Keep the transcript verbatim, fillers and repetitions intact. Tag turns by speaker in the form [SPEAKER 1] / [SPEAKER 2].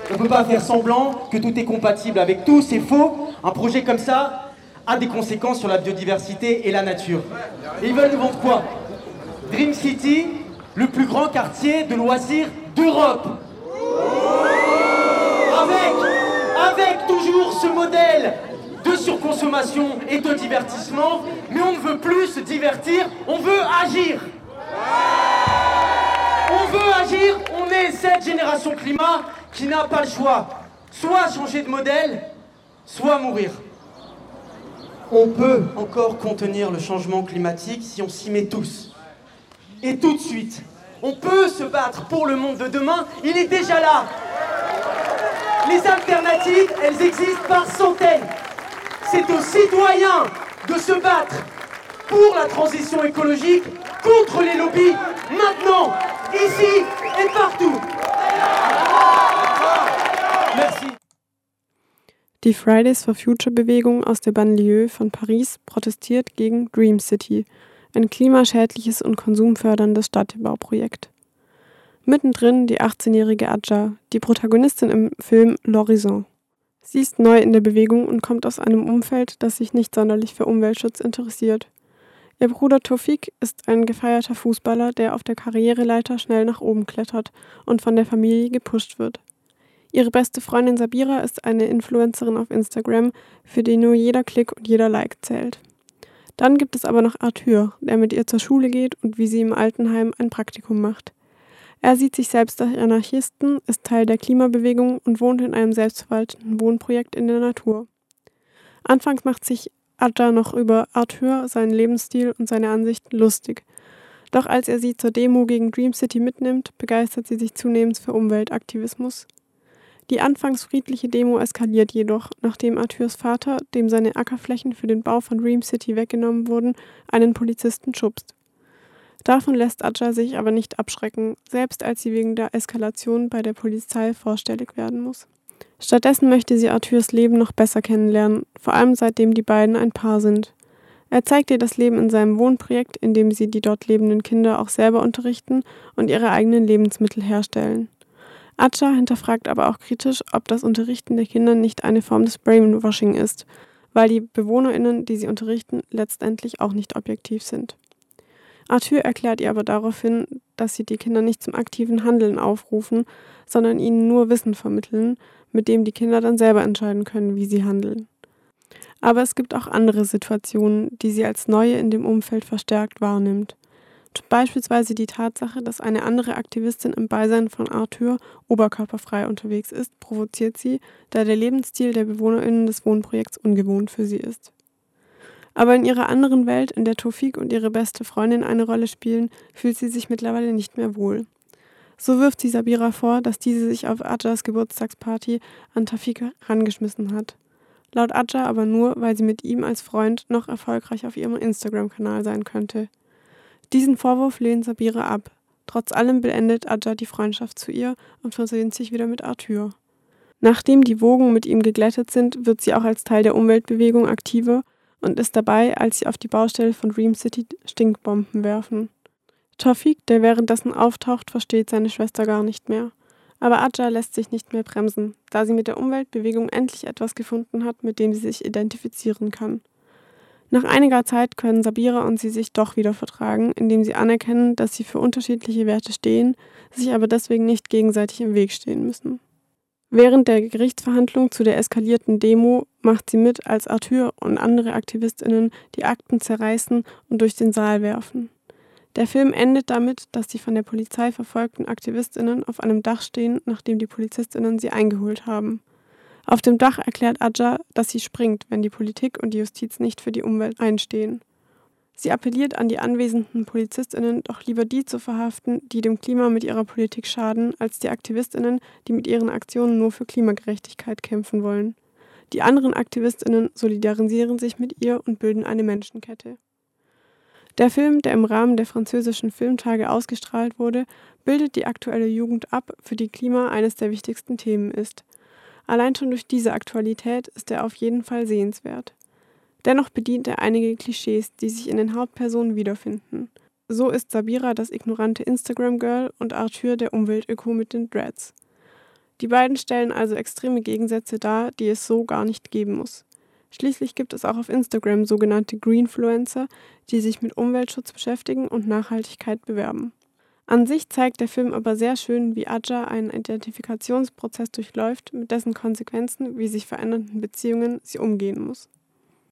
[SPEAKER 1] On peut pas faire semblant que tout est compatible avec tout, c'est faux. Un projet comme ça a des conséquences sur la biodiversité et la nature. Et ils veulent nous vendre quoi? Dream City, le plus grand quartier de loisirs d'Europe. Avec, avec toujours ce modèle de surconsommation et de divertissement, mais on ne veut plus se divertir, on veut agir. On veut agir, on est cette génération climat qui n'a pas le choix. Soit changer de modèle, soit mourir. On peut encore contenir le changement climatique si on s'y met tous. Et tout de suite. On peut se battre pour le monde de demain, il est déjà là. Les alternatives, elles existent par centaines. C'est aux citoyens de se battre pour la transition écologique, contre les lobbies, maintenant, ici et partout. Merci.
[SPEAKER 2] Die Fridays for Future-Bewegung aus der Banlieue von Paris protestiert gegen Dream City, ein klimaschädliches und konsumförderndes Stadtbauprojekt. Mittendrin die achtzehnjährige Adja, die Protagonistin im Film L'Horizon. Sie ist neu in der Bewegung und kommt aus einem Umfeld, das sich nicht sonderlich für Umweltschutz interessiert. Ihr Bruder Tofik ist ein gefeierter Fußballer, der auf der Karriereleiter schnell nach oben klettert und von der Familie gepusht wird. Ihre beste Freundin Sabira ist eine Influencerin auf Instagram, für die nur jeder Klick und jeder Like zählt. Dann gibt es aber noch Arthur, der mit ihr zur Schule geht und wie sie im Altenheim ein Praktikum macht. Er sieht sich selbst als Anarchisten, ist Teil der Klimabewegung und wohnt in einem selbstverwalteten Wohnprojekt in der Natur. Anfangs macht sich Adja noch über Arthur, seinen Lebensstil und seine Ansichten lustig. Doch als er sie zur Demo gegen Dream City mitnimmt, begeistert sie sich zunehmend für Umweltaktivismus. Die anfangs friedliche Demo eskaliert jedoch, nachdem Arthurs Vater, dem seine Ackerflächen für den Bau von Dream City weggenommen wurden, einen Polizisten schubst. Davon lässt Adja sich aber nicht abschrecken, selbst als sie wegen der Eskalation bei der Polizei vorstellig werden muss. Stattdessen möchte sie Arthurs Leben noch besser kennenlernen, vor allem seitdem die beiden ein Paar sind. Er zeigt ihr das Leben in seinem Wohnprojekt, in dem sie die dort lebenden Kinder auch selber unterrichten und ihre eigenen Lebensmittel herstellen. Adja hinterfragt aber auch kritisch, ob das Unterrichten der Kinder nicht eine Form des Brainwashing ist, weil die BewohnerInnen, die sie unterrichten, letztendlich auch nicht objektiv sind. Arthur erklärt ihr aber daraufhin, dass sie die Kinder nicht zum aktiven Handeln aufrufen, sondern ihnen nur Wissen vermitteln, mit dem die Kinder dann selber entscheiden können, wie sie handeln. Aber es gibt auch andere Situationen, die sie als neue in dem Umfeld verstärkt wahrnimmt. Beispielsweise die Tatsache, dass eine andere Aktivistin im Beisein von Arthur oberkörperfrei unterwegs ist, provoziert sie, da der Lebensstil der BewohnerInnen des Wohnprojekts ungewohnt für sie ist. Aber in ihrer anderen Welt, in der Tofik und ihre beste Freundin eine Rolle spielen, fühlt sie sich mittlerweile nicht mehr wohl. So wirft sie Sabira vor, dass diese sich auf Adjas Geburtstagsparty an Tofik herangeschmissen hat. Laut Adja aber nur, weil sie mit ihm als Freund noch erfolgreich auf ihrem Instagram-Kanal sein könnte. Diesen Vorwurf lehnt Sabira ab. Trotz allem beendet Adja die Freundschaft zu ihr und versöhnt sich wieder mit Arthur. Nachdem die Wogen mit ihm geglättet sind, wird sie auch als Teil der Umweltbewegung aktiver und ist dabei, als sie auf die Baustelle von Dream City Stinkbomben werfen. Tofik, der währenddessen auftaucht, versteht seine Schwester gar nicht mehr. Aber Adja lässt sich nicht mehr bremsen, da sie mit der Umweltbewegung endlich etwas gefunden hat, mit dem sie sich identifizieren kann. Nach einiger Zeit können Sabira und sie sich doch wieder vertragen, indem sie anerkennen, dass sie für unterschiedliche Werte stehen, sich aber deswegen nicht gegenseitig im Weg stehen müssen. Während der Gerichtsverhandlung zu der eskalierten Demo macht sie mit, als Arthur und andere AktivistInnen die Akten zerreißen und durch den Saal werfen. Der Film endet damit, dass die von der Polizei verfolgten AktivistInnen auf einem Dach stehen, nachdem die PolizistInnen sie eingeholt haben. Auf dem Dach erklärt Adja, dass sie springt, wenn die Politik und die Justiz nicht für die Umwelt einstehen. Sie appelliert an die anwesenden PolizistInnen, doch lieber die zu verhaften, die dem Klima mit ihrer Politik schaden, als die AktivistInnen, die mit ihren Aktionen nur für Klimagerechtigkeit kämpfen wollen. Die anderen AktivistInnen solidarisieren sich mit ihr und bilden eine Menschenkette. Der Film, der im Rahmen der französischen Filmtage ausgestrahlt wurde, bildet die aktuelle Jugend ab, für die Klima eines der wichtigsten Themen ist. Allein schon durch diese Aktualität ist er auf jeden Fall sehenswert. Dennoch bedient er einige Klischees, die sich in den Hauptpersonen wiederfinden. So ist Sabira das ignorante Instagram-Girl und Arthur der Umweltöko mit den Dreads. Die beiden stellen also extreme Gegensätze dar, die es so gar nicht geben muss. Schließlich gibt es auch auf Instagram sogenannte Greenfluencer, die sich mit Umweltschutz beschäftigen und Nachhaltigkeit bewerben. An sich zeigt der Film aber sehr schön, wie Aja einen Identifikationsprozess durchläuft, mit dessen Konsequenzen wie sich verändernden Beziehungen sie umgehen muss.